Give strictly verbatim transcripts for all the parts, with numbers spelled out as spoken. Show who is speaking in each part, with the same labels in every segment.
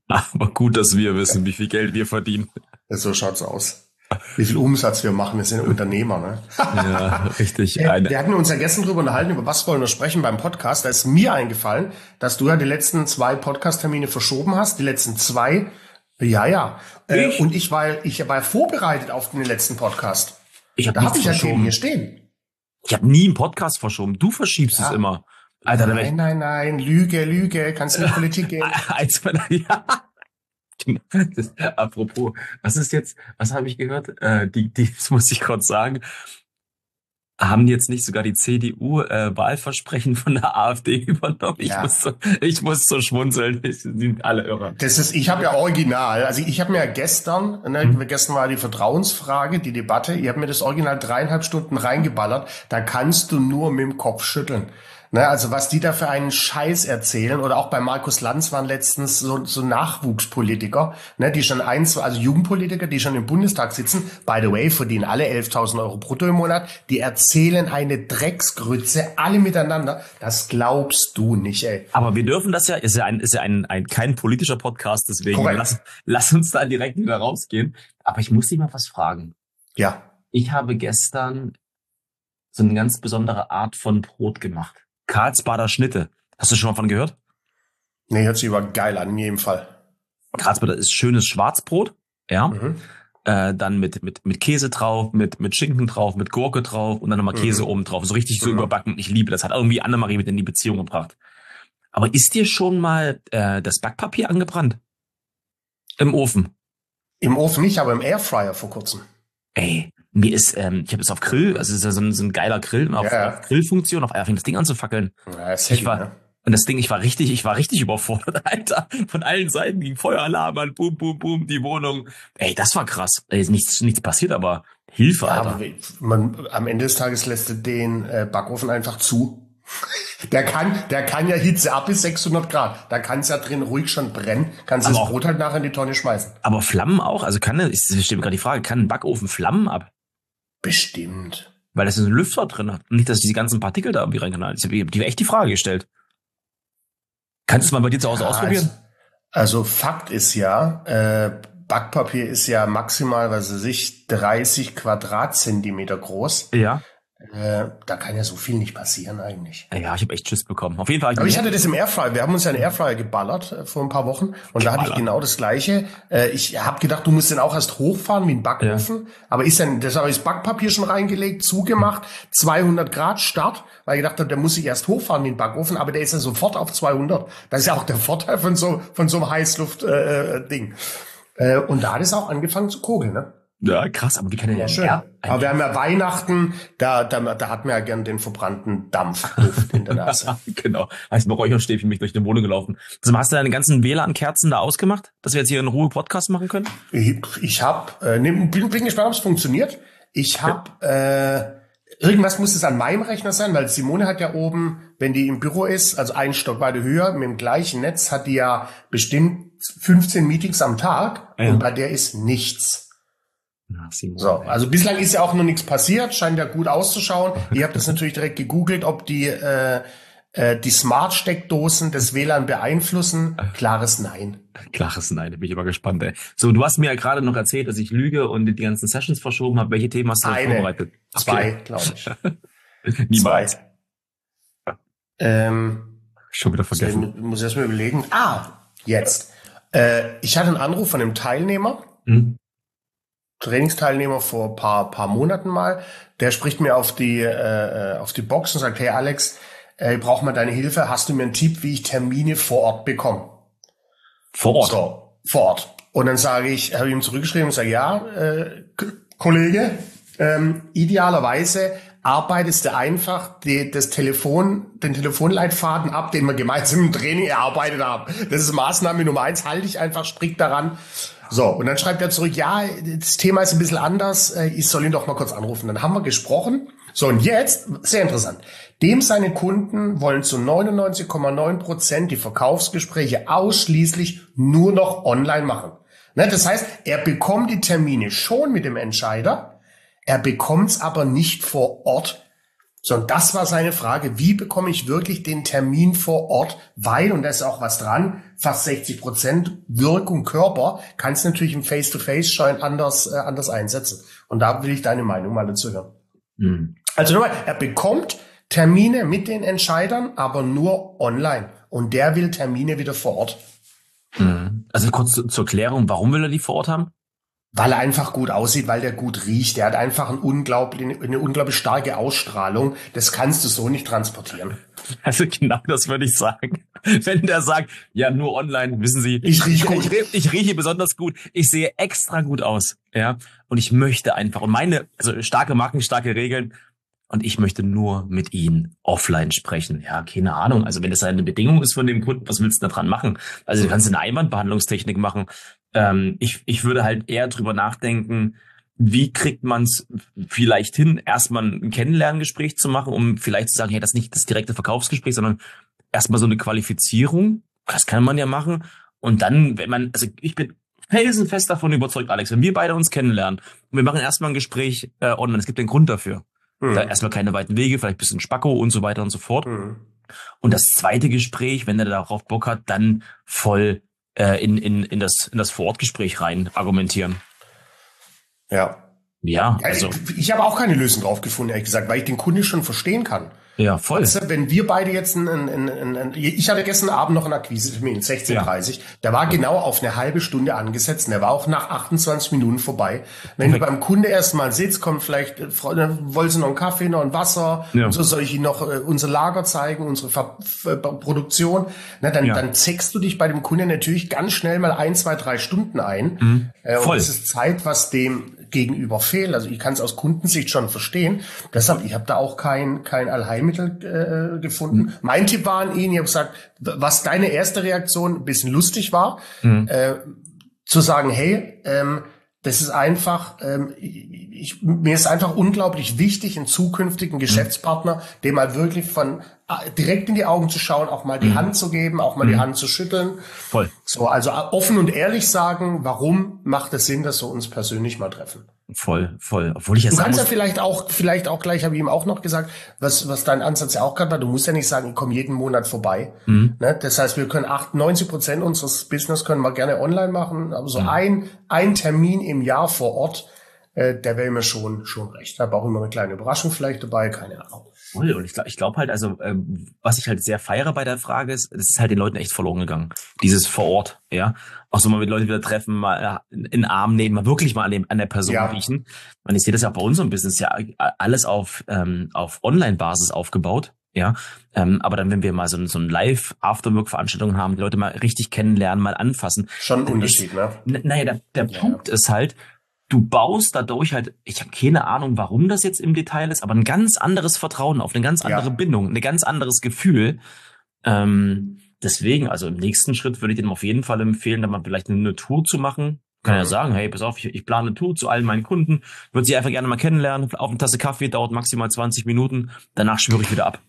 Speaker 1: Aber gut, dass wir wissen, wie viel Geld wir verdienen.
Speaker 2: So schaut's aus. Wie viel Umsatz wir machen, wir sind Unternehmer, ne?
Speaker 1: Ja, richtig.
Speaker 2: Wir,
Speaker 1: Eine.
Speaker 2: wir hatten uns ja gestern drüber unterhalten, über was wollen wir sprechen beim Podcast. Da ist mir eingefallen, dass du ja die letzten zwei Podcast-Termine verschoben hast, die letzten zwei. Ja, ja. Äh,
Speaker 1: Ich?
Speaker 2: und ich war, ich war vorbereitet auf den letzten Podcast.
Speaker 1: Ich habe
Speaker 2: Da habe
Speaker 1: nichts
Speaker 2: ich ja Themen
Speaker 1: verschoben.
Speaker 2: hier stehen.
Speaker 1: Ich habe nie einen Podcast verschoben. Du verschiebst
Speaker 2: Ja.
Speaker 1: es immer. Alter, da wär
Speaker 2: Nein,
Speaker 1: ich,
Speaker 2: nein, nein, Lüge, Lüge, kannst du in die Politik gehen.
Speaker 1: eins meiner, ja. Das, apropos, was ist jetzt, was habe ich gehört? Äh, die, die, das muss ich kurz sagen. Haben jetzt nicht sogar die C D U äh, Wahlversprechen von der AfD übernommen? Ich
Speaker 2: Ja.
Speaker 1: muss so, ich muss so schmunzeln. Die sind alle irre.
Speaker 2: Das ist, ich habe ja original, also ich habe mir ja gestern, ne,
Speaker 1: Mhm.
Speaker 2: gestern war die Vertrauensfrage, die Debatte, ich habe mir das Original dreieinhalb Stunden reingeballert, da kannst du nur mit dem Kopf schütteln. Ne, also was die da für einen Scheiß erzählen, oder auch bei Markus Lanz waren letztens so, so Nachwuchspolitiker, ne, die schon eins, also Jugendpolitiker, die schon im Bundestag sitzen, by the way, verdienen alle elftausend Euro brutto im Monat, die erzählen eine Drecksgrütze, alle miteinander, das glaubst du nicht, ey.
Speaker 1: Aber wir dürfen das ja, ist ja ein, ist ja ein, ein kein politischer Podcast, deswegen
Speaker 2: Korrekt.
Speaker 1: lass, lass uns da direkt wieder rausgehen. Aber ich muss dich mal was fragen.
Speaker 2: Ja.
Speaker 1: Ich habe gestern so eine ganz besondere Art von Brot gemacht. Karlsbader Schnitte. Hast du schon mal von gehört?
Speaker 2: Nee, hört sich aber geil an, in jedem Fall.
Speaker 1: Karlsbader ist schönes Schwarzbrot, ja.
Speaker 2: Mhm.
Speaker 1: Äh, dann mit, mit, mit Käse drauf, mit, mit Schinken drauf, mit Gurke drauf und dann nochmal Käse
Speaker 2: Mhm.
Speaker 1: oben drauf. So richtig so
Speaker 2: Mhm.
Speaker 1: überbacken. Ich liebe das. Hat irgendwie Annemarie mit in die Beziehung gebracht. Aber ist dir schon mal äh, das Backpapier angebrannt? Im Ofen?
Speaker 2: Im Ofen nicht, aber im Airfryer vor kurzem.
Speaker 1: Ey, mir ist, ähm, ich habe es auf Grill, also es ist ja so ein, so ein geiler Grill, und auf,
Speaker 2: Ja.
Speaker 1: auf Grillfunktion, auf fing das Ding an zu fackeln.
Speaker 2: Ja, ist
Speaker 1: Ich
Speaker 2: heavy,
Speaker 1: war,
Speaker 2: ne?
Speaker 1: und das Ding, ich war richtig, ich war richtig überfordert, Alter. Von allen Seiten ging Feueralarm an, boom, boom, boom, die Wohnung. Ey, das war krass. Ey, ist nichts, nichts passiert, aber Hilfe,
Speaker 2: Ja,
Speaker 1: Alter.
Speaker 2: aber man, am Ende des Tages lässt du den äh, Backofen einfach zu. Der kann, der kann ja Hitze ab bis sechshundert Grad. Da kann es ja drin ruhig schon brennen. Kannst du
Speaker 1: Aber
Speaker 2: das
Speaker 1: auch-
Speaker 2: Brot halt nachher in die Tonne schmeißen.
Speaker 1: Aber Flammen auch? Also kann, ich stelle mir gerade die Frage, kann ein Backofen Flammen ab?
Speaker 2: Bestimmt.
Speaker 1: Weil da ist ein Lüfter drin. Und nicht, dass ich diese ganzen Partikel da irgendwie reinknallen. Ich habe dir echt die Frage gestellt. Kannst du es mal bei dir zu Hause
Speaker 2: Ja,
Speaker 1: ausprobieren?
Speaker 2: Also, also Fakt ist ja, äh, Backpapier ist ja maximal, was weiß ich, dreißig Quadratzentimeter groß.
Speaker 1: Ja.
Speaker 2: Äh, da kann ja so viel nicht passieren eigentlich.
Speaker 1: Ja, ich habe echt Schiss bekommen. Auf jeden Fall. hab
Speaker 2: Aber ich
Speaker 1: mir-
Speaker 2: hatte das im Airfryer. Wir haben uns ja einen Airfryer geballert äh, vor ein paar Wochen und da hatte ich
Speaker 1: Geballert.
Speaker 2: genau das Gleiche. Äh, ich habe gedacht, du musst den auch erst hochfahren wie ein Backofen. Aber ist dann, das habe ich das Backpapier schon reingelegt, zugemacht, zweihundert Grad Start, weil ich gedacht habe, der muss sich erst hochfahren wie ein Backofen, aber der ist ja sofort auf zweihundert. Das ist ja auch der Vorteil von so von so einem Heißluft-Ding. Äh, Ding. äh, und da hat es auch angefangen zu kogeln, ne?
Speaker 1: Ja, krass, aber wie kann der
Speaker 2: Ja,
Speaker 1: denn
Speaker 2: schön.
Speaker 1: ja,
Speaker 2: Aber wir haben ja Weihnachten, da, da, da hat man ja gern den verbrannten Dampfduft in der Nase.
Speaker 1: Genau. Heißt, mit Räucherstäbchen mich durch die Wohnung gelaufen. Also, hast du deine ganzen W L A N-Kerzen da ausgemacht, dass wir jetzt hier in Ruhe Podcast machen können?
Speaker 2: Ich, ich habe, äh, ne, bin, bin gespannt, ob es funktioniert. Ich habe, äh, irgendwas muss es an meinem Rechner sein, weil Simone hat ja oben, wenn die im Büro ist, also einen Stock weiter höher, mit dem gleichen Netz, hat die ja bestimmt fünfzehn Meetings am Tag
Speaker 1: Ja.
Speaker 2: und bei der ist nichts.
Speaker 1: Na, Simon,
Speaker 2: So,
Speaker 1: ey.
Speaker 2: also bislang ist ja auch noch nichts passiert, scheint ja gut auszuschauen. Ich habe das natürlich direkt gegoogelt, ob die äh, äh, die Smart-Steckdosen das W L A N beeinflussen. Klares Nein.
Speaker 1: Klares Nein, da bin ich aber gespannt, ey. So, du hast mir ja gerade noch erzählt, dass ich lüge und die ganzen Sessions verschoben habe. Welche Themen hast du
Speaker 2: Eine,
Speaker 1: vorbereitet?
Speaker 2: zwei, glaube ich.
Speaker 1: Niemals.
Speaker 2: Zwei. Ähm,
Speaker 1: Schon wieder vergessen.
Speaker 2: ich muss erst mal überlegen. Ah, jetzt. Äh, ich hatte einen Anruf von einem Teilnehmer,
Speaker 1: Hm?
Speaker 2: Trainingsteilnehmer vor ein paar, paar Monaten mal. Der spricht mir auf die, äh, auf die Box und sagt, hey Alex, äh, ich brauche mal deine Hilfe. Hast du mir einen Tipp, wie ich Termine vor Ort bekomme?
Speaker 1: Vor Ort.
Speaker 2: So, vor Ort. Und dann sage ich, habe ich ihm zurückgeschrieben und sage, ja, äh, K- Kollege, ähm, idealerweise arbeitest du einfach die, das Telefon, den Telefonleitfaden ab, den wir gemeinsam im Training erarbeitet haben. Das ist Maßnahme Nummer eins, halte dich einfach strikt daran. So, und dann schreibt er zurück, ja, das Thema ist ein bisschen anders, äh, ich soll ihn doch mal kurz anrufen. Dann haben wir gesprochen. So, und jetzt, sehr interessant, dem seine Kunden wollen zu neunundneunzig Komma neun Prozent die Verkaufsgespräche ausschließlich nur noch online machen. Ne, das heißt, er bekommt die Termine schon mit dem Entscheider, er bekommt es aber nicht vor Ort. So, und das war seine Frage, wie bekomme ich wirklich den Termin vor Ort? Weil, und da ist auch was dran, fast sechzig Prozent Wirkung Körper kannst du natürlich im Face-to-Face schon anders, äh, anders einsetzen. Und da will ich deine Meinung mal dazu hören. Mhm. Also nochmal, er bekommt Termine mit den Entscheidern, aber nur online. Und der will Termine wieder vor Ort.
Speaker 1: Mhm. Also kurz zu, zur Klärung, warum will er die vor Ort haben?
Speaker 2: Weil er einfach gut aussieht, weil der gut riecht. Der hat einfach ein unglaublich, eine unglaublich starke Ausstrahlung. Das kannst du so nicht transportieren.
Speaker 1: Also genau das würde ich sagen. Wenn der sagt, ja, nur online, wissen Sie,
Speaker 2: ich rieche gut.
Speaker 1: Ich, ich rieche besonders gut. Ich sehe extra gut aus. Ja, und ich möchte einfach, und meine, also starke Marken, starke Regeln, und ich möchte nur mit Ihnen offline sprechen. Ja, keine Ahnung. Also wenn das eine Bedingung ist von dem Kunden, was willst du da dran machen? Also du kannst eine Einwandbehandlungstechnik machen. Ähm, ich, ich würde halt eher drüber nachdenken, wie kriegt man es vielleicht hin, erstmal ein Kennenlerngespräch zu machen, um vielleicht zu sagen, hey, das ist nicht das direkte Verkaufsgespräch, sondern erstmal so eine Qualifizierung. Das kann man ja machen. Und dann, wenn man, also ich bin felsenfest davon überzeugt, Alex, wenn wir beide uns kennenlernen und wir machen erstmal ein Gespräch äh, online, es gibt einen Grund dafür. Mhm. Da erstmal keine weiten Wege, vielleicht ein bisschen Spacko und so weiter und so fort. Mhm. Und das zweite Gespräch, wenn er darauf Bock hat, dann voll äh, in, in, in das, in das Vorortgespräch rein argumentieren.
Speaker 2: Ja.
Speaker 1: Ja, also.
Speaker 2: Ich, ich habe auch keine Lösung drauf gefunden, ehrlich gesagt, weil ich den Kunden schon verstehen kann.
Speaker 1: Ja, voll.
Speaker 2: Also, wenn wir beide jetzt ein, ein, ein, ein ich hatte gestern Abend noch einen Akquise-Termin, sechzehn Uhr dreißig. Ja. Der war genau auf eine halbe Stunde angesetzt und der war auch nach achtundzwanzig Minuten vorbei. Wenn okay. du beim Kunde erst mal sitzt, kommt vielleicht, wollen sie noch einen Kaffee, noch ein Wasser, ja. so soll ich ihnen noch äh, unser Lager zeigen, unsere Ver Ver Produktion. Na, dann, ja. dann zeckst du dich bei dem Kunden natürlich ganz schnell mal ein, zwei, drei Stunden ein. Mhm. Äh, und das ist Zeit, was dem gegenüber fehlt. Also ich kann es aus Kundensicht schon verstehen. Deshalb, ich habe da auch kein kein Allheilmittel äh, gefunden. Mhm. Mein Tipp war an ihn, ich habe gesagt, was deine erste Reaktion ein bisschen lustig war, mhm. äh, zu sagen, hey, ähm, das ist einfach, ähm, ich, mir ist einfach unglaublich wichtig, einen zukünftigen Geschäftspartner, dem mal wirklich von äh, direkt in die Augen zu schauen, auch mal die mhm. Hand zu geben, auch mal mhm. die Hand zu schütteln.
Speaker 1: Voll.
Speaker 2: So, also offen und ehrlich sagen, warum macht es Sinn, dass wir uns persönlich mal treffen?
Speaker 1: Voll, voll. Obwohl ich jetzt
Speaker 2: du kannst ja vielleicht auch, vielleicht auch gleich, habe ich ihm auch noch gesagt, was, was dein Ansatz ja auch gerade war, du musst ja nicht sagen, ich komme jeden Monat vorbei. Mhm. Ne? Das heißt, wir können achtundneunzig Prozent unseres Business können wir gerne online machen, aber so mhm. ein, ein Termin im Jahr vor Ort, äh, der wäre mir schon, schon recht. Da habe auch immer eine kleine Überraschung vielleicht dabei, keine Ahnung.
Speaker 1: Voll. Und ich glaube ich glaub halt, also ähm, was ich halt sehr feiere bei der Frage ist, es ist halt den Leuten echt verloren gegangen. Dieses vor Ort, ja. Auch so mal mit Leuten wieder treffen, mal in den Arm nehmen, mal wirklich mal an, dem, an der Person ja. riechen. Und ich sehe das ja auch bei unserem Business, ja alles auf ähm, auf Online-Basis aufgebaut, ja. Ähm, aber dann, wenn wir mal so, so ein Live-Afterwork-Veranstaltung haben, die Leute mal richtig kennenlernen, mal anfassen.
Speaker 2: Schon ein Unterschied, ne?
Speaker 1: Naja, der, der ja. Punkt ist halt, du baust dadurch halt, ich habe keine Ahnung, warum das jetzt im Detail ist, aber ein ganz anderes Vertrauen auf, eine ganz andere ja. Bindung, ein ganz anderes Gefühl. Ähm, deswegen, also im nächsten Schritt würde ich dem auf jeden Fall empfehlen, da mal vielleicht eine Tour zu machen. Kann mhm. ja sagen, hey, pass auf, ich, ich plane eine Tour zu allen meinen Kunden, würde sie einfach gerne mal kennenlernen, auf eine Tasse Kaffee, dauert maximal zwanzig Minuten, danach schwöre ich wieder ab.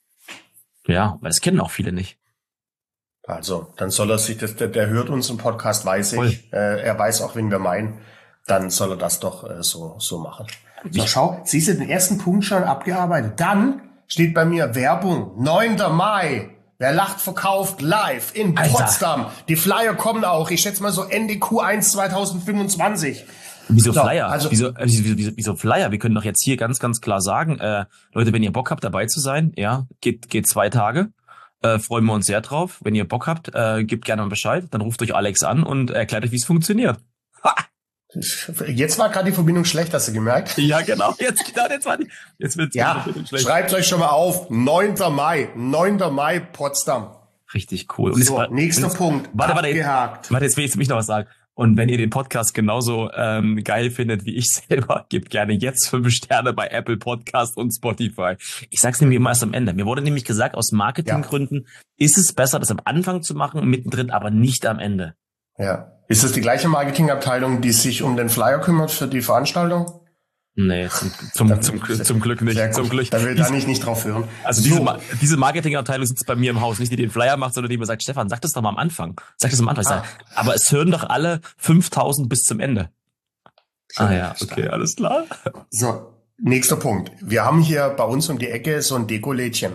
Speaker 1: Ja, weil das kennen auch viele nicht.
Speaker 2: Also, dann soll er sich, das, der, der hört unseren Podcast, weiß ich, äh, er weiß auch, wen wir meinen. Dann soll er das doch äh, so so machen. So, schau, siehst du den ersten Punkt schon abgearbeitet. Dann steht bei mir Werbung, neunter Mai. Wer lacht, verkauft live in Alter. Potsdam. Die Flyer kommen auch. Ich schätze mal so Ende Q eins zwanzig fünfundzwanzig.
Speaker 1: Wieso so, Flyer? Also, wieso, wieso, wieso, wieso Flyer? Wir können doch jetzt hier ganz, ganz klar sagen, äh, Leute, wenn ihr Bock habt, dabei zu sein, ja, geht, geht zwei Tage. Äh, freuen wir uns sehr drauf. Wenn ihr Bock habt, äh, gebt gerne mal Bescheid. Dann ruft euch Alex an und erklärt euch, wie es funktioniert. Ha!
Speaker 2: Jetzt war gerade die Verbindung schlecht, hast du gemerkt?
Speaker 1: Ja, genau. Jetzt, genau, jetzt war die, jetzt wird's
Speaker 2: ja, schlecht. Schreibt euch schon mal auf. neunter Mai. neunter Mai, Potsdam.
Speaker 1: Richtig cool.
Speaker 2: Und so, jetzt, nächster jetzt, Punkt.
Speaker 1: Warte, warte, jetzt, warte, jetzt will ich mich noch was sagen. Und wenn ihr den Podcast genauso ähm, geil findet wie ich selber, gebt gerne jetzt fünf Sterne bei Apple Podcast und Spotify. Ich sag's nämlich immer erst am Ende. Mir wurde nämlich gesagt, aus Marketinggründen ja. ist es besser, das am Anfang zu machen, mittendrin, aber nicht am Ende.
Speaker 2: Ja. Ist das die gleiche Marketingabteilung, die sich um den Flyer kümmert für die Veranstaltung?
Speaker 1: Nee, zum, zum, dann, zum, zum, zum Glück nicht. Zum Glück.
Speaker 2: Da will da nicht, nicht drauf hören.
Speaker 1: Also diese, so. diese Marketingabteilung sitzt bei mir im Haus. Nicht die den Flyer macht, sondern die mir sagt, Stefan, sag das doch mal am Anfang. Sag das am Anfang. Ah. Sag, aber es hören doch alle fünftausend bis zum Ende. Ah ja, okay, alles klar.
Speaker 2: So, nächster Punkt. Wir haben hier bei uns um die Ecke so ein Dekolädchen.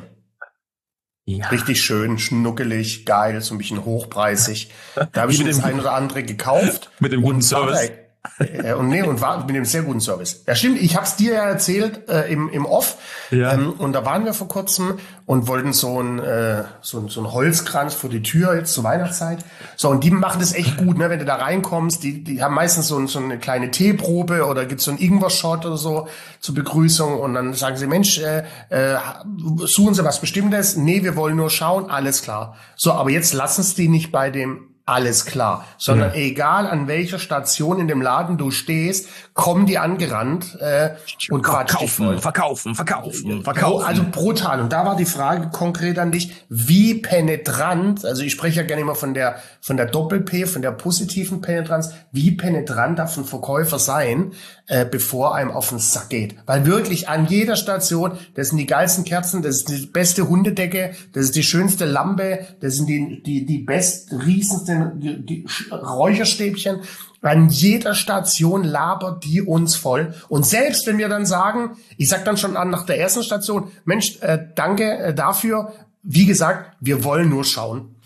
Speaker 1: Ja.
Speaker 2: Richtig schön, schnuckelig, geil, so ein bisschen hochpreisig. Da habe ich
Speaker 1: Mit
Speaker 2: mir das
Speaker 1: dem-
Speaker 2: ein oder andere gekauft.
Speaker 1: Mit dem guten
Speaker 2: und war
Speaker 1: Service.
Speaker 2: da- Äh, und nee, und war mit dem sehr guten Service. Ja, stimmt, ich hab's dir ja erzählt äh, im, im Off.
Speaker 1: Ja.
Speaker 2: Ähm, und da waren wir vor kurzem und wollten so ein, äh, so, ein- so ein Holzkranz vor die Tür jetzt zur Weihnachtszeit. So, und die machen das echt gut, ne? Wenn du da reinkommst, die, die haben meistens so, ein, so eine kleine Teeprobe oder gibt's so einen Ingwer-Shot oder so zur Begrüßung. Und dann sagen sie, Mensch, äh, äh, suchen Sie was Bestimmtes? Nee, wir wollen nur schauen, alles klar. So, aber jetzt lassen Sie die nicht bei dem alles klar, sondern
Speaker 1: Ja.
Speaker 2: egal an welcher Station in dem Laden du stehst, kommen die angerannt äh, und quatsch dich voll.
Speaker 1: Verkaufen, verkaufen, verkaufen,
Speaker 2: Bro-
Speaker 1: verkaufen.
Speaker 2: Also brutal. Und da war die Frage konkret an dich, wie penetrant, also ich spreche ja gerne immer von der von der Doppel-P, von der positiven Penetranz, wie penetrant darf ein Verkäufer sein, äh, bevor einem auf den Sack geht. Weil wirklich an jeder Station, das sind die geilsten Kerzen, das ist die beste Hundedecke, das ist die schönste Lampe, das sind die die die best riesensten die, die Sch- Räucherstäbchen. An jeder Station labert die uns voll. Und selbst wenn wir dann sagen, ich sag dann schon an nach der ersten Station, Mensch, äh, danke äh, dafür. Wie gesagt, wir wollen nur schauen.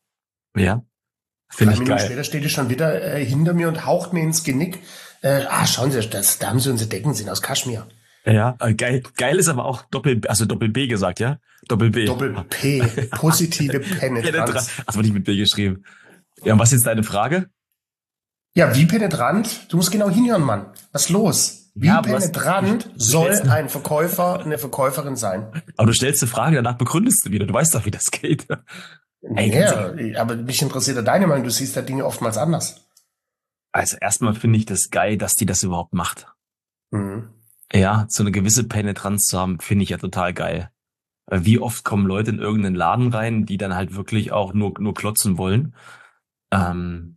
Speaker 1: Ja. Finde
Speaker 2: Drei
Speaker 1: ich
Speaker 2: Minuten
Speaker 1: geil.
Speaker 2: später steht die schon wieder äh, hinter mir und haucht mir ins Genick. Äh, ah, schauen Sie, das, da haben Sie unsere Decken, sind aus Kaschmir.
Speaker 1: Ja, äh, geil, geil ist aber auch Doppel, also Doppel B gesagt, ja? Doppel B.
Speaker 2: Doppel P, positive Penetranz.
Speaker 1: Das wurde nicht mit B geschrieben. Ja, und was ist jetzt deine Frage?
Speaker 2: Ja, wie penetrant? Du musst genau hinhören, Mann. Was ist los? Wie
Speaker 1: Ja, aber was-
Speaker 2: penetrant
Speaker 1: du
Speaker 2: soll
Speaker 1: stellst-
Speaker 2: ein Verkäufer, eine Verkäuferin sein?
Speaker 1: Aber du stellst eine Frage, danach begründest du wieder. Du weißt doch, wie das geht. Ey, ganz
Speaker 2: Ja, aber mich interessiert ja deine Meinung. Du siehst ja Dinge oftmals anders.
Speaker 1: Also erstmal finde ich das geil, dass die das überhaupt macht.
Speaker 2: Mhm.
Speaker 1: Ja, so eine gewisse Penetranz zu haben, finde ich ja total geil. Weil wie oft kommen Leute in irgendeinen Laden rein, die dann halt wirklich auch nur, nur klotzen wollen. Ähm,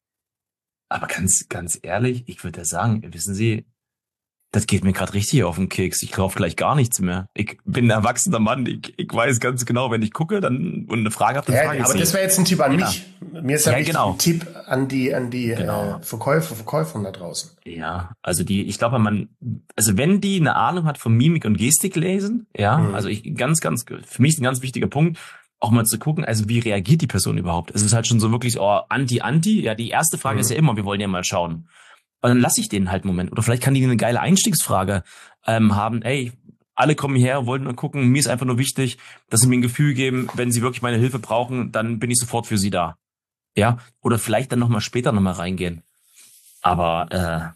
Speaker 1: aber ganz, ganz ehrlich, ich würde ja sagen, wissen Sie, das geht mir gerade richtig auf den Keks. Ich kaufe gleich gar nichts mehr. Ich bin ein erwachsener Mann. Ich, ich weiß ganz genau, wenn ich gucke dann und eine Frage habe, dann
Speaker 2: Ja,
Speaker 1: frage ich
Speaker 2: aber
Speaker 1: sie.
Speaker 2: das wäre jetzt ein Tipp an
Speaker 1: Ja.
Speaker 2: mich. Mir ist ja,
Speaker 1: Ja,
Speaker 2: wichtig
Speaker 1: genau.
Speaker 2: ein Tipp an die, an die
Speaker 1: Genau.
Speaker 2: äh, Verkäufer, Verkäuferin da draußen.
Speaker 1: Ja, also die, ich glaube, man, also wenn die eine Ahnung hat von Mimik und Gestik lesen, ja,
Speaker 2: Mhm.
Speaker 1: also ich, ganz, ganz, für mich ist ein ganz wichtiger Punkt, auch mal zu gucken, also wie reagiert die Person überhaupt? Es ist halt schon so wirklich, oh, Anti-Anti, ja, die erste Frage
Speaker 2: Mhm.
Speaker 1: ist ja immer, wir wollen ja mal schauen. Und dann lasse ich den halt einen Moment. Oder vielleicht kann die eine geile Einstiegsfrage ähm, haben, ey, alle kommen hierher, wollen nur gucken, mir ist einfach nur wichtig, dass sie mir ein Gefühl geben, wenn sie wirklich meine Hilfe brauchen, dann bin ich sofort für sie da. Ja, oder vielleicht dann nochmal später nochmal reingehen. Aber,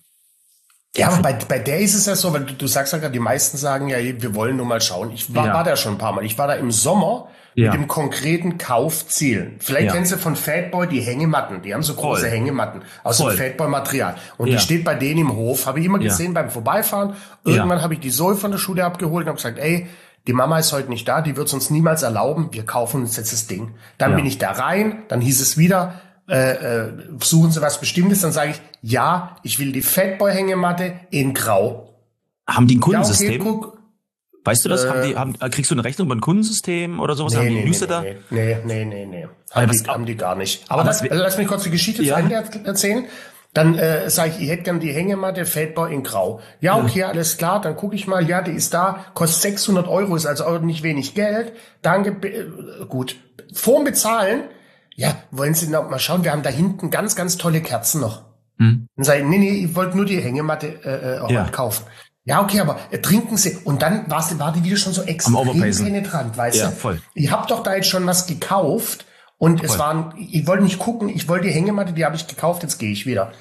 Speaker 1: äh,
Speaker 2: Ja, aber bei, bei der ist es ja so, weil du, du sagst ja gerade, die meisten sagen ja, wir wollen nur mal schauen. Ich war,
Speaker 1: Ja.
Speaker 2: war da schon ein paar Mal. Ich war da im Sommer
Speaker 1: Ja.
Speaker 2: mit dem konkreten Kaufziel. Vielleicht
Speaker 1: Ja.
Speaker 2: kennst du von Fatboy die Hängematten. Die haben so große
Speaker 1: Voll.
Speaker 2: Hängematten aus
Speaker 1: Voll.
Speaker 2: dem Fatboy-Material. Und
Speaker 1: Ja.
Speaker 2: die steht bei denen im Hof. Habe ich immer
Speaker 1: Ja.
Speaker 2: gesehen beim Vorbeifahren.
Speaker 1: Ja.
Speaker 2: Irgendwann habe ich die Zoe von der Schule abgeholt und habe gesagt, ey, die Mama ist heute nicht da, die wird es uns niemals erlauben. Wir kaufen uns jetzt das Ding. Dann
Speaker 1: Ja.
Speaker 2: bin ich da rein, dann hieß es wieder, äh, äh, suchen Sie was Bestimmtes. Dann sage ich, ja, ich will die Fatboy-Hängematte in Grau.
Speaker 1: haben die ein
Speaker 2: Ja, okay,
Speaker 1: Kundensystem?
Speaker 2: guck.
Speaker 1: Weißt du das?
Speaker 2: Äh,
Speaker 1: haben die, haben, kriegst du eine Rechnung über ein Kundensystem oder sowas?
Speaker 2: Nee,
Speaker 1: haben die
Speaker 2: nee,
Speaker 1: einen
Speaker 2: nee,
Speaker 1: Newsletter?
Speaker 2: nee, nee, nee, nee, nee.
Speaker 1: Aber
Speaker 2: Haben
Speaker 1: was-
Speaker 2: die, haben die gar nicht. Aber,
Speaker 1: aber
Speaker 2: lass,
Speaker 1: was-
Speaker 2: lass mich kurz die Geschichte
Speaker 1: Ja.
Speaker 2: zu Ende er- erzählen. Dann äh, sage ich, ich hätte gern die Hängematte Fatboy in Grau. Ja, okay, alles klar, dann gucke ich mal, ja, die ist da, kostet sechshundert Euro, ist also auch nicht wenig Geld. Danke, be- äh, gut. Vorm Bezahlen, ja, wollen Sie noch mal schauen, wir haben da hinten ganz, ganz tolle Kerzen noch.
Speaker 1: Hm?
Speaker 2: Dann sage ich, nee, nee, ich wollte nur die Hängematte äh, äh,
Speaker 1: Ja.
Speaker 2: kaufen. Ja, okay, aber äh, trinken Sie. Und dann war's, war die wieder schon so extrem
Speaker 1: Overpacen.
Speaker 2: penetrant, weißt
Speaker 1: Ja,
Speaker 2: du?
Speaker 1: voll.
Speaker 2: Ich hab doch da jetzt schon was gekauft und es
Speaker 1: Voll.
Speaker 2: waren, ich wollte nicht gucken, ich wollte die Hängematte, die habe ich gekauft, jetzt gehe ich wieder.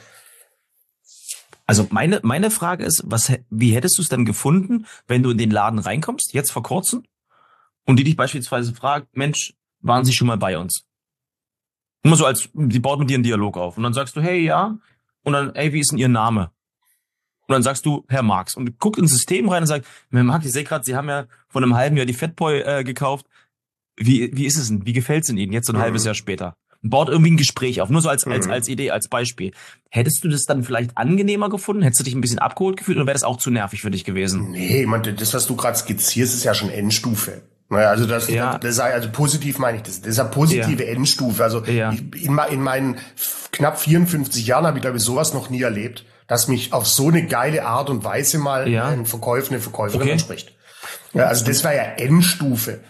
Speaker 1: Also meine, meine Frage ist, was, hä- wie hättest du es denn gefunden, wenn du in den Laden reinkommst, jetzt vor kurzem, und die dich beispielsweise fragt, Mensch, waren Sie schon mal bei uns? Immer so als, die baut mit dir einen Dialog auf. Und dann sagst du, hey, ja. Und dann, ey, wie ist denn Ihr Name? Und dann sagst du, Herr Marx. Und guckt ins System rein und sagt, Herr Marx, ich sehe gerade, Sie haben ja vor einem halben Jahr die Fatboy äh, gekauft. Wie, wie ist es denn? Wie gefällt es denn Ihnen jetzt so ein
Speaker 2: Mhm.
Speaker 1: halbes Jahr später? Und baut irgendwie ein Gespräch auf, nur so als, als,
Speaker 2: Mhm.
Speaker 1: als Idee, als Beispiel. Hättest du das dann vielleicht angenehmer gefunden? Hättest du dich ein bisschen abgeholt gefühlt oder wäre das auch zu nervig für dich gewesen?
Speaker 2: Nee, ich meine, das, was du gerade skizzierst, ist ja schon Endstufe. Naja, also das,
Speaker 1: Ja.
Speaker 2: das, das sei, also positiv meine ich das. Das ist ja positive
Speaker 1: Ja.
Speaker 2: Endstufe. Also
Speaker 1: Ja.
Speaker 2: ich, in, in meinen knapp vierundfünfzig Jahren habe ich, glaube ich, sowas noch nie erlebt, dass mich auf so eine geile Art und Weise mal
Speaker 1: Ja.
Speaker 2: ein Verkäufer, eine Verkäuferin
Speaker 1: Okay.
Speaker 2: anspricht. Ja, also das war ja Endstufe.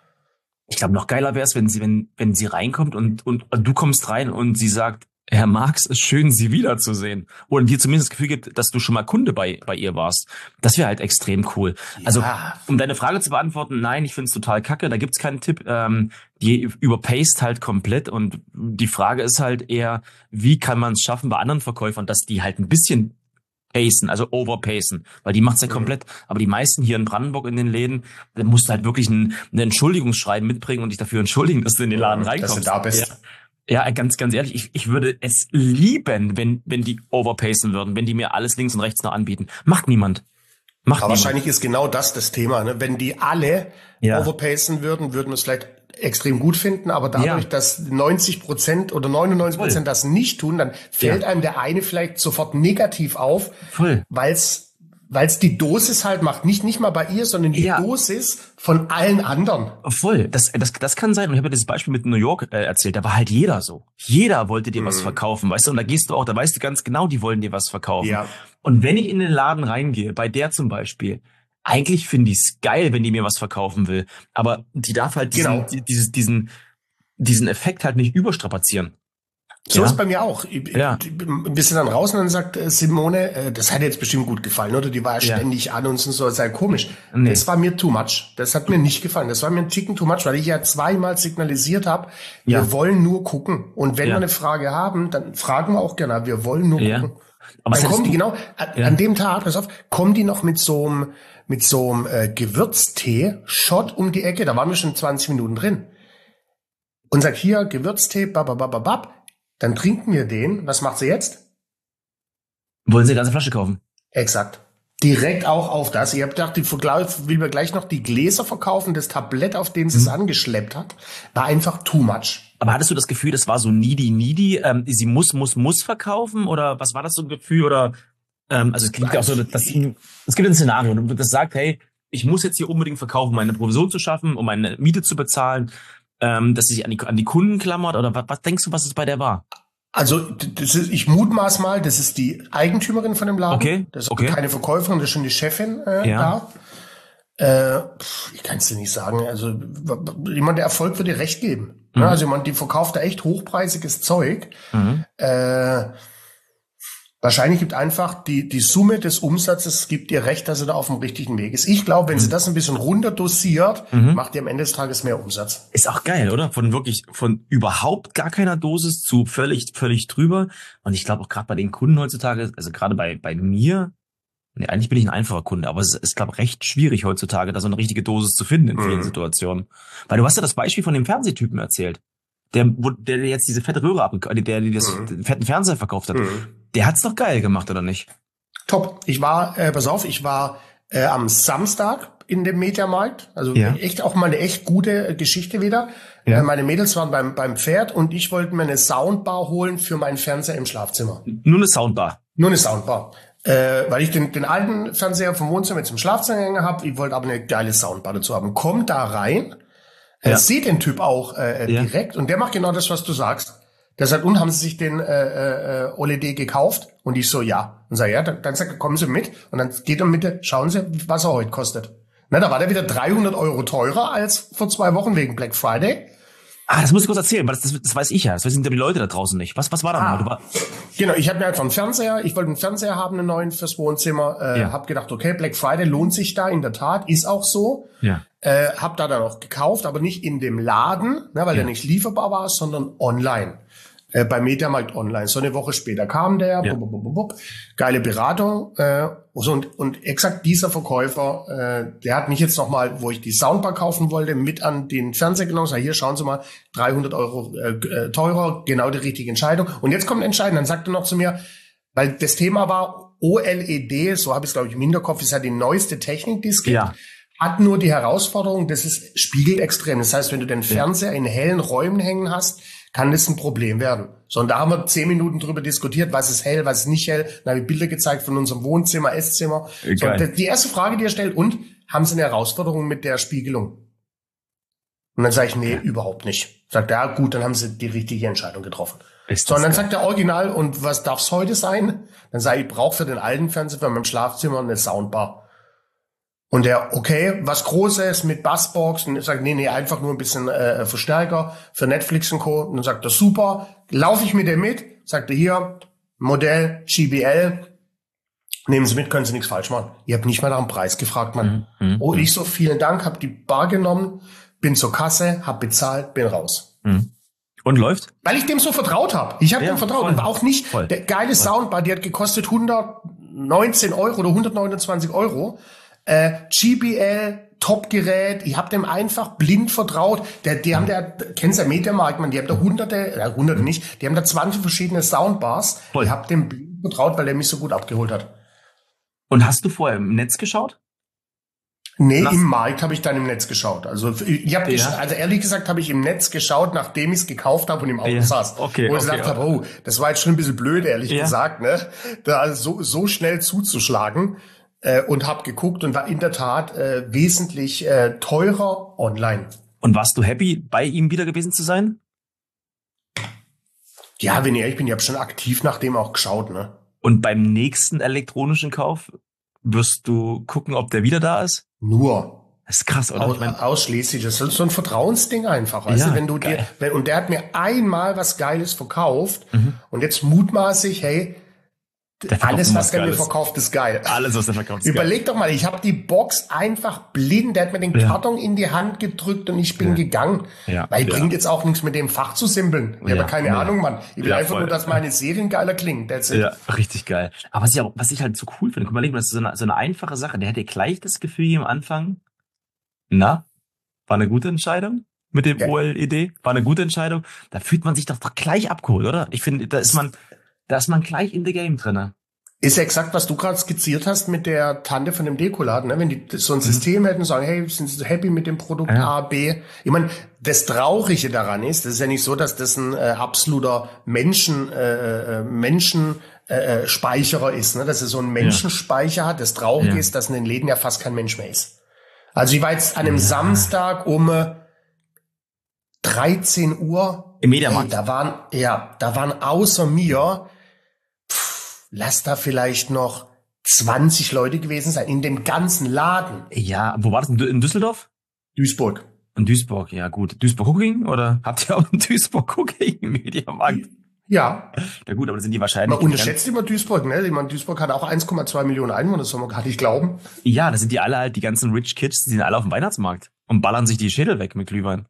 Speaker 1: Ich glaube, noch geiler wäre es, wenn sie, wenn, wenn sie reinkommt und, und, und du kommst rein und sie sagt, Herr Marx, es ist schön, Sie wiederzusehen. Oder dir zumindest das Gefühl gibt, dass du schon mal Kunde bei, bei ihr warst. Das wäre halt extrem cool. Also,
Speaker 2: Ja.
Speaker 1: um deine Frage zu beantworten, nein, ich finde es total kacke. Da gibt's keinen Tipp. Ähm, die überpaced halt komplett. Und die Frage ist halt eher, wie kann man es schaffen bei anderen Verkäufern, dass die halt ein bisschen pacen, also overpacen, weil die macht's ja
Speaker 2: Mhm.
Speaker 1: komplett. Aber die meisten hier in Brandenburg in den Läden, da musst du halt wirklich ein, ein Entschuldigungsschreiben mitbringen und dich dafür entschuldigen, dass du in den Laden
Speaker 2: Mhm,
Speaker 1: reinkommst.
Speaker 2: dass du da bist.
Speaker 1: Ja. Ja, ganz, ganz ehrlich, ich, ich würde es lieben, wenn, wenn die overpacen würden, wenn die mir alles links und rechts noch anbieten. Macht niemand. Macht
Speaker 2: Aber
Speaker 1: niemand.
Speaker 2: wahrscheinlich ist genau das das Thema. Ne? Wenn die alle
Speaker 1: Ja.
Speaker 2: overpacen würden, würden wir es vielleicht extrem gut finden. Aber dadurch,
Speaker 1: Ja.
Speaker 2: dass neunzig Prozent oder neunundneunzig Prozent das nicht tun, dann fällt
Speaker 1: Ja.
Speaker 2: einem der eine vielleicht sofort negativ auf,
Speaker 1: Voll.
Speaker 2: weil es weil es die Dosis halt macht. Nicht nicht mal bei ihr, sondern die
Speaker 1: Ja.
Speaker 2: Dosis von allen anderen.
Speaker 1: Voll. Das, das, das kann sein. Und ich habe ja das Beispiel mit New York äh, erzählt. Da war halt jeder so. Jeder wollte dir was verkaufen, weißt du? Und da gehst du auch, da weißt du ganz genau, die wollen dir was verkaufen.
Speaker 2: Ja.
Speaker 1: Und wenn ich in den Laden reingehe, bei der zum Beispiel, eigentlich finde ich es geil, wenn die mir was verkaufen will. Aber die darf halt diesen,
Speaker 2: Genau.
Speaker 1: die, dieses, diesen, diesen Effekt halt nicht überstrapazieren.
Speaker 2: So
Speaker 1: Ja.
Speaker 2: ist bei mir auch. Ich,
Speaker 1: Ja.
Speaker 2: ich, ein bisschen dann raus und dann sagt äh, Simone, äh, das hat dir jetzt bestimmt gut gefallen, oder? Die war ja
Speaker 1: Ja.
Speaker 2: ständig an uns und so, das ist ja komisch.
Speaker 1: Nee.
Speaker 2: Das war mir too much. Das hat mir nicht gefallen. Das war mir ein Ticken too much, weil ich ja zweimal signalisiert habe, wir
Speaker 1: Ja.
Speaker 2: wollen nur gucken. Und wenn
Speaker 1: Ja.
Speaker 2: wir eine Frage haben, dann fragen wir auch gerne, wir wollen nur
Speaker 1: Ja.
Speaker 2: gucken.
Speaker 1: Aber was
Speaker 2: Dann kommen
Speaker 1: hättest
Speaker 2: die
Speaker 1: du-
Speaker 2: genau, an,
Speaker 1: Ja.
Speaker 2: an dem Tag, pass auf, kommen die noch mit so einem, mit so einem äh, Gewürztee-Shot um die Ecke, da waren wir schon zwanzig Minuten drin. Und sagt, hier, Gewürztee, bababababab, dann trinken wir den. Was macht sie jetzt?
Speaker 1: Wollen sie eine ganze Flasche kaufen?
Speaker 2: Exakt. Direkt auch auf das. Ich habe gedacht, die Vergleich will mir gleich noch die Gläser verkaufen. Das Tablett, auf dem sie es angeschleppt hat, war einfach too much.
Speaker 1: Aber hattest du das Gefühl, das war so needy, needy? Ähm, sie muss, muss, muss verkaufen? Oder was war das so ein Gefühl? Oder ähm, also es klingt ja auch so, dass sie, es gibt ein Szenario, das sagt, hey, ich muss jetzt hier unbedingt verkaufen, meine Provision zu schaffen, um meine Miete zu bezahlen, ähm, dass sie sich an die, an die Kunden klammert. Oder was, was denkst du, was es bei der war?
Speaker 2: Also das ist, ich mutmaß mal, das ist die Eigentümerin von dem Laden.
Speaker 1: Okay,
Speaker 2: Das ist
Speaker 1: okay.
Speaker 2: keine Verkäuferin, das ist schon die Chefin äh,
Speaker 1: Ja.
Speaker 2: da. Äh, pff, ich kann es dir nicht sagen. Also jemand, der Erfolg wird dir recht geben.
Speaker 1: Mhm.
Speaker 2: Ja, also jemand, die verkauft da echt hochpreisiges Zeug.
Speaker 1: Mhm.
Speaker 2: Äh, wahrscheinlich gibt einfach die, die Summe des Umsatzes gibt ihr recht, dass sie da auf dem richtigen Weg ist. Ich glaube, wenn sie das ein bisschen runter dosiert,
Speaker 1: Mhm.
Speaker 2: macht ihr am Ende des Tages mehr Umsatz.
Speaker 1: Ist auch geil, oder? Von wirklich, von überhaupt gar keiner Dosis zu völlig, völlig drüber. Und ich glaube auch gerade bei den Kunden heutzutage, also gerade bei, bei mir, nee, eigentlich bin ich ein einfacher Kunde, aber es ist, glaube ich, recht schwierig heutzutage, da so eine richtige Dosis zu finden in vielen
Speaker 2: Mhm.
Speaker 1: Situationen. Weil du hast ja das Beispiel von dem Fernsehtypen erzählt. Der, wo, der dir jetzt diese fette Röhre ab, der, der dir das,
Speaker 2: Mhm.
Speaker 1: den fetten Fernseher verkauft hat.
Speaker 2: Mhm.
Speaker 1: Der hat's doch geil gemacht, oder nicht?
Speaker 2: Top. Ich war, äh, pass auf, ich war äh, am Samstag in dem Mediamarkt. Also
Speaker 1: Ja.
Speaker 2: echt auch mal eine echt gute äh, Geschichte wieder.
Speaker 1: Ja.
Speaker 2: Äh, meine Mädels waren beim, beim Pferd und ich wollte mir eine Soundbar holen für meinen Fernseher im Schlafzimmer.
Speaker 1: Nur eine Soundbar.
Speaker 2: Nur eine Soundbar. Äh, weil ich den, den alten Fernseher vom Wohnzimmer jetzt im Schlafzimmer habe. Ich wollte aber eine geile Soundbar dazu haben. Kommt da rein, äh,
Speaker 1: Ja.
Speaker 2: seht den Typ auch äh,
Speaker 1: Ja.
Speaker 2: direkt und der macht genau das, was du sagst. Der sagt, und haben Sie sich den äh, äh, O L E D gekauft? Und ich so, ja. Und sag, ja, dann, dann sagt er, kommen Sie mit. Und dann geht er mit, schauen Sie, was er heute kostet. Na, da war der wieder dreihundert Euro teurer als vor zwei Wochen wegen Black Friday.
Speaker 1: Ah, das muss ich kurz erzählen, weil das, das, das weiß ich ja. Das wissen die Leute da draußen nicht. Was, was war da
Speaker 2: Ah.
Speaker 1: mal? Du war,
Speaker 2: Genau, ich habe mir einfach einen Fernseher, ich wollte einen Fernseher haben, einen neuen fürs Wohnzimmer. Äh,
Speaker 1: Ja.
Speaker 2: Hab gedacht, okay, Black Friday lohnt sich da, in der Tat, ist auch so.
Speaker 1: ja.
Speaker 2: Äh, hab da dann auch gekauft, aber nicht in dem Laden, ne, weil
Speaker 1: Ja.
Speaker 2: der nicht lieferbar war, sondern online. Äh, bei Mediamarkt online. So eine Woche später kam der,
Speaker 1: Ja.
Speaker 2: bub, bub, bub, bub. Geile Beratung. Äh, so und, und exakt dieser Verkäufer, äh, der hat mich jetzt nochmal, wo ich die Soundbar kaufen wollte, mit an den Fernseher genommen. Sag, hier, schauen Sie mal, dreihundert Euro äh, äh, teurer, genau die richtige Entscheidung. Und jetzt kommt entscheidend, dann sagt er noch zu mir, weil das Thema war O L E D, so habe ich es, glaube ich, im Hinterkopf, ist ja die neueste Technik, die es gibt.
Speaker 1: Ja.
Speaker 2: Hat nur die Herausforderung, das ist spiegelextrem. Das heißt, wenn du den Fernseher in hellen Räumen hängen hast, kann das ein Problem werden. So, und da haben wir zehn Minuten drüber diskutiert, was ist hell, was ist nicht hell. Dann habe ich Bilder gezeigt von unserem Wohnzimmer, Esszimmer. So,
Speaker 1: Geil.
Speaker 2: und die erste Frage, die er stellt, und haben Sie eine Herausforderung mit der Spiegelung? Und dann sage ich, nee, okay. überhaupt nicht. Sagt er, ja gut, dann haben sie die richtige Entscheidung getroffen.
Speaker 1: Ist
Speaker 2: so, und dann
Speaker 1: geil.
Speaker 2: sagt der Original, und was darf's heute sein? Dann sage ich, ich brauche für den alten Fernseher für mein Schlafzimmer eine Soundbar. Und der, okay, was Großes mit Bassbox. Und ich sage, nee, nee, einfach nur ein bisschen äh, Verstärker für Netflix und Co. Und dann sagt er, super, laufe ich mit dem mit? Sagt er, hier, Modell G B L, nehmen Sie mit, können Sie nichts falsch machen. Ihr habt nicht mal nach dem Preis gefragt, Mann. Mhm. Oh, ich so, vielen Dank, hab die Bar genommen, bin zur Kasse, hab bezahlt, bin raus.
Speaker 1: Mhm. Und läuft?
Speaker 2: Weil ich dem so vertraut habe. Ich habe
Speaker 1: ja,
Speaker 2: dem vertraut.
Speaker 1: voll.
Speaker 2: Und auch nicht,
Speaker 1: voll.
Speaker 2: der geile voll. Soundbar, die hat gekostet hundertneunzehn Euro oder hundertneunundzwanzig Euro. Äh, G B L, Top-Gerät, ich hab dem einfach blind vertraut. Der, die haben der, kennst du ja Mediamarkt, man, die haben da hunderte, äh, hunderte nicht, die haben da zwanzig verschiedene Soundbars. Voll. Ich hab dem blind vertraut, weil der mich so gut abgeholt hat.
Speaker 1: Und hast du vorher im Netz geschaut?
Speaker 2: Nee, Nach im Markt habe ich dann im Netz geschaut. Also ich habe,
Speaker 1: ja.
Speaker 2: also ehrlich gesagt, habe ich im Netz geschaut, nachdem ich es gekauft habe und im Auto
Speaker 1: ja.
Speaker 2: saß.
Speaker 1: Okay,
Speaker 2: wo ich
Speaker 1: okay,
Speaker 2: gesagt
Speaker 1: okay.
Speaker 2: habe, oh, das war jetzt schon ein bisschen blöd, ehrlich ja. gesagt, ne, da so so schnell zuzuschlagen. Äh, und habe geguckt und war in der Tat äh, wesentlich äh, teurer online.
Speaker 1: Und warst du happy, bei ihm wieder gewesen zu sein?
Speaker 2: Ja, wenn ich ehrlich bin, ich habe schon aktiv nach dem auch geschaut, ne.
Speaker 1: Und beim nächsten elektronischen Kauf wirst du gucken, ob der wieder da ist?
Speaker 2: Nur.
Speaker 1: Das ist krass, oder?
Speaker 2: Aus,
Speaker 1: ich mein,
Speaker 2: ausschließlich. Das ist so ein Vertrauensding einfach. Weißt
Speaker 1: ja,
Speaker 2: du, wenn du
Speaker 1: geil.
Speaker 2: dir, wenn, und der hat mir einmal was Geiles verkauft
Speaker 1: mhm.
Speaker 2: und jetzt mutmaße ich, hey, alles, was der mir verkauft, ist geil.
Speaker 1: Alles, was der verkauft, ist
Speaker 2: Überleg
Speaker 1: geil.
Speaker 2: doch mal, ich habe die Box einfach blind, der hat mir den
Speaker 1: ja.
Speaker 2: Karton in die Hand gedrückt und ich bin
Speaker 1: ja.
Speaker 2: gegangen.
Speaker 1: Ja.
Speaker 2: Weil
Speaker 1: ja.
Speaker 2: bringt jetzt auch nichts mit dem Fach zu simpeln. Ich ja. habe keine ja. Ahnung, Mann. Ich will ja, einfach voll. nur, dass meine Serien geiler klingen. That's it.
Speaker 1: Ja, richtig geil. Aber was ich, auch, was ich halt so cool finde, guck mal, das ist so eine, so eine einfache Sache. Der hätte gleich das Gefühl am Anfang, na, war eine gute Entscheidung mit dem ja. O L E D, war eine gute Entscheidung. Da fühlt man sich doch, doch gleich abgeholt, oder? Ich finde, da ist man, da ist man gleich in the game drinne.
Speaker 2: Ist ja exakt, was du gerade skizziert hast mit der Tante von dem Dekoladen, ne? Wenn die so ein System mhm. hätten und sagen, hey, sind Sie happy mit dem Produkt ja. A, B? Ich meine, das Traurige daran ist, das ist ja nicht so, dass das ein äh, absoluter Menschen, äh, äh, Menschen, äh, Speicherer ist, ne? Dass er so einen Menschenspeicher ja. hat. Das Traurige ja. ist, dass in den Läden ja fast kein Mensch mehr ist. Also ich war jetzt an einem ja. Samstag um dreizehn Uhr.
Speaker 1: Im Mediamarkt.
Speaker 2: Hey, da waren, ja, da waren außer mir, pff, lass da vielleicht noch zwanzig Leute gewesen sein, in dem ganzen Laden.
Speaker 1: Ja, wo war das? In Düsseldorf?
Speaker 2: Duisburg.
Speaker 1: In Duisburg, ja gut. Duisburg-Cooking? Oder habt ihr auch einen Duisburg-Cooking im Mediamarkt?
Speaker 2: Ja.
Speaker 1: Ja gut, aber das sind die wahrscheinlich...
Speaker 2: Man unterschätzt immer Duisburg, ne? Ich meine, Duisburg hat auch eins Komma zwei Millionen Einwohner, das soll man gar nicht glauben.
Speaker 1: Ja, das sind die alle halt, die ganzen Rich Kids, die sind alle auf dem Weihnachtsmarkt und ballern sich die Schädel weg mit Glühwein.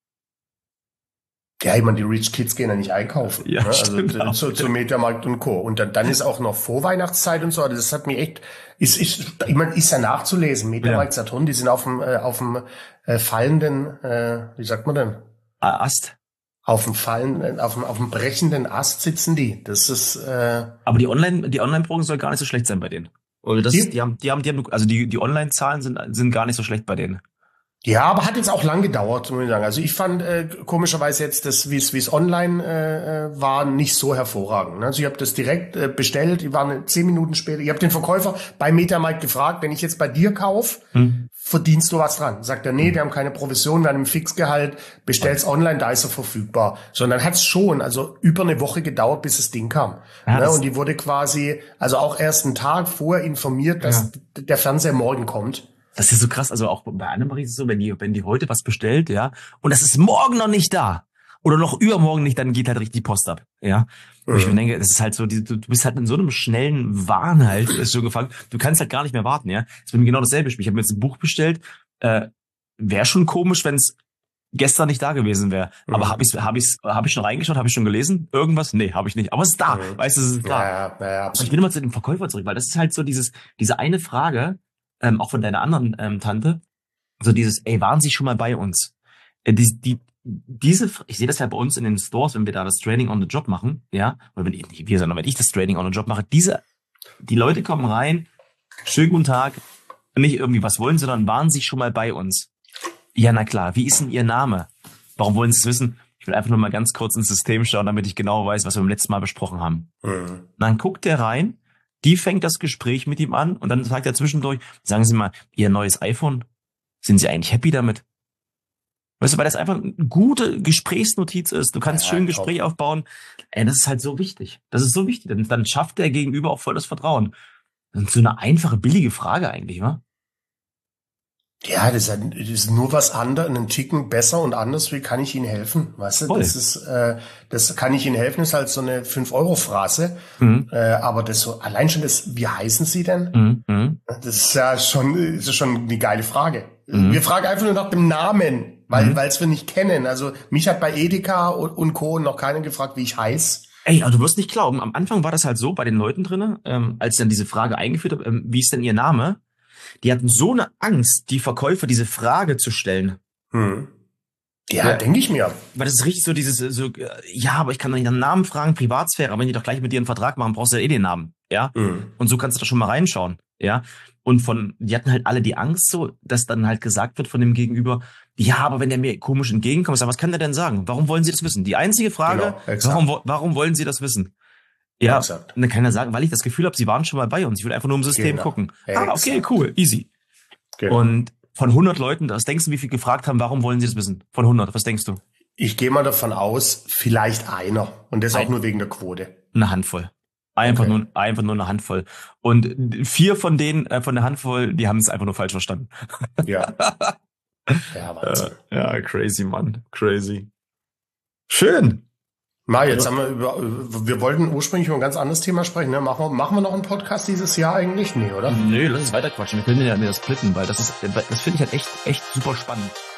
Speaker 2: Ja, ich meine, die Rich Kids gehen ja nicht einkaufen.
Speaker 1: Ja,
Speaker 2: ne?
Speaker 1: stimmt
Speaker 2: Also zu, zu Mediamarkt und Co. Und dann, dann ist auch noch Vorweihnachtszeit und so. Also das hat mir echt, ist, ist, ich meine, ist ja nachzulesen. Mediamarkt, ja. Saturn, die sind auf dem, äh, auf dem äh, fallenden, äh, wie sagt man denn?
Speaker 1: Ast.
Speaker 2: Auf dem fallen, auf dem, auf dem brechenden Ast sitzen die. Das ist. Äh,
Speaker 1: Aber die Online, die Online-Branche soll gar nicht so schlecht sein bei denen. Oder das, die? die haben, die haben, die haben, also die, die Online-Zahlen sind, sind gar nicht so schlecht bei denen.
Speaker 2: Ja, aber hat jetzt auch lang gedauert, muss ich sagen. Also ich fand äh, komischerweise jetzt das, wie es wie es online äh, war, nicht so hervorragend. Also ich habe das direkt äh, bestellt. Ich war zehn Minuten später. Ich habe den Verkäufer bei Mediamarkt gefragt, wenn ich jetzt bei dir kaufe, hm. verdienst du was dran? Sagt er, nee, wir haben keine Provision, wir haben ein Fixgehalt. Bestell's online, da ist er verfügbar. Sondern hat's schon, also über eine Woche gedauert, bis das Ding kam. Ja, ne? Und die wurde quasi, also auch erst einen Tag vorher informiert, dass ja. der Fernseher morgen kommt.
Speaker 1: Das ist so krass, also auch bei Annemarie ist es so, wenn die, wenn die heute was bestellt, ja, und das ist morgen noch nicht da oder noch übermorgen nicht, dann geht halt richtig die Post ab, ja. Mhm. Und ich mir denke, das ist halt so, du, du bist halt in so einem schnellen Wahn halt ist schon gefangen, du kannst halt gar nicht mehr warten, ja. Das ist bei mir genau dasselbe Spiel. Ich habe mir jetzt ein Buch bestellt, äh, wäre schon komisch, wenn es gestern nicht da gewesen wäre. Mhm. Aber habe ich hab ich's, hab ich schon reingeschaut, habe ich schon gelesen? Irgendwas? Nee, habe ich nicht. Aber es ist da, mhm. weißt du, es ist da.
Speaker 2: Ja, ja, ja,
Speaker 1: ich will immer zu dem Verkäufer zurück, weil das ist halt so dieses, diese eine Frage, Ähm, auch von deiner anderen ähm, Tante, so dieses, ey, waren Sie schon mal bei uns? Äh, die, die, diese, ich sehe das ja bei uns in den Stores, wenn wir da das Training on the Job machen, ja, oder wenn ich, nicht wir, sondern wenn ich das Training on the Job mache, diese, die Leute kommen rein, schönen guten Tag, nicht irgendwie was wollen, sondern waren Sie schon mal bei uns? Ja, na klar, wie ist denn Ihr Name? Warum wollen Sie es wissen? Ich will einfach nur mal ganz kurz ins System schauen, damit ich genau weiß, was wir beim letzten Mal besprochen haben. Mhm. Dann guckt der rein, die fängt das Gespräch mit ihm an und dann sagt er zwischendurch, sagen Sie mal, Ihr neues iPhone, sind Sie eigentlich happy damit? Weißt du, weil das einfach eine gute Gesprächsnotiz ist. Du kannst
Speaker 2: Ja,
Speaker 1: schön ein
Speaker 2: top.
Speaker 1: Gespräch aufbauen. Ey, das ist halt so wichtig. Das ist so wichtig. Dann, dann schafft der Gegenüber auch voll das Vertrauen. Das ist so eine einfache, billige Frage eigentlich, wa?
Speaker 2: Ja, das ist, ein- das ist nur was anderes, einen Ticken besser und anders. Wie kann ich Ihnen helfen? Weißt du,
Speaker 1: Voll.
Speaker 2: das ist, äh, das kann ich Ihnen helfen, ist halt so eine fünf Euro Phrase.
Speaker 1: Mhm.
Speaker 2: Äh, aber das so, allein schon das, wie heißen Sie denn?
Speaker 1: Mhm. Mhm.
Speaker 2: Das ist ja schon, das ist schon eine geile Frage.
Speaker 1: Mhm.
Speaker 2: Wir fragen einfach nur nach dem Namen, weil,
Speaker 1: Mhm.
Speaker 2: weil es wir nicht kennen. Also, mich hat bei Edeka und, und Co. noch keiner gefragt, wie ich heiße.
Speaker 1: Ey, aber du wirst nicht glauben, am Anfang war das halt so bei den Leuten drinne, ähm, als ich dann diese Frage eingeführt habe, ähm, wie ist denn ihr Name? Die hatten so eine Angst, die Verkäufer diese Frage zu stellen.
Speaker 2: Hm. Ja,
Speaker 1: Ja.
Speaker 2: denke ich mir.
Speaker 1: Weil das ist richtig so dieses, äh, so, äh, ja, aber ich kann doch nicht nach dem Namen fragen, Privatsphäre, aber wenn die doch gleich mit dir einen Vertrag machen, brauchst du ja eh den Namen, ja?
Speaker 2: Hm.
Speaker 1: Und so kannst du da schon mal reinschauen, ja? Und von, die hatten halt alle die Angst so, dass dann halt gesagt wird von dem Gegenüber, ja, aber wenn der mir komisch entgegenkommt, sag, was kann der denn sagen? Warum wollen Sie das wissen? Die einzige Frage,
Speaker 2: Genau, exakt.
Speaker 1: warum, wo- warum wollen Sie das wissen? Ja,
Speaker 2: Exakt.
Speaker 1: und dann kann er sagen, weil ich das Gefühl habe, Sie waren schon mal bei uns. Ich will einfach nur im System
Speaker 2: Genau.
Speaker 1: gucken. Ah, okay,
Speaker 2: Exakt.
Speaker 1: cool, easy.
Speaker 2: Genau.
Speaker 1: Und von hundert Leuten, was denkst du, wie viel gefragt haben, warum wollen Sie das wissen? Von hundert, was denkst du?
Speaker 2: Ich gehe mal davon aus, vielleicht einer. Und das
Speaker 1: Ein-
Speaker 2: auch nur wegen der Quote.
Speaker 1: Eine Handvoll. Einfach
Speaker 2: Okay.
Speaker 1: nur, einfach nur eine Handvoll. Und vier von denen, äh, von der Handvoll, die haben es einfach nur falsch verstanden.
Speaker 2: Ja. Ja, Wahnsinn.
Speaker 1: Ja, crazy, Mann. Crazy. Schön.
Speaker 2: Mal, jetzt haben wir über, wir wollten ursprünglich über ein ganz anderes Thema sprechen, ne? Machen wir, machen wir noch einen Podcast dieses Jahr eigentlich? Nee, oder?
Speaker 1: Nö, lass es weiterquatschen. Wir können ja mir das splitten, weil das ist, das finde ich halt echt, echt super spannend.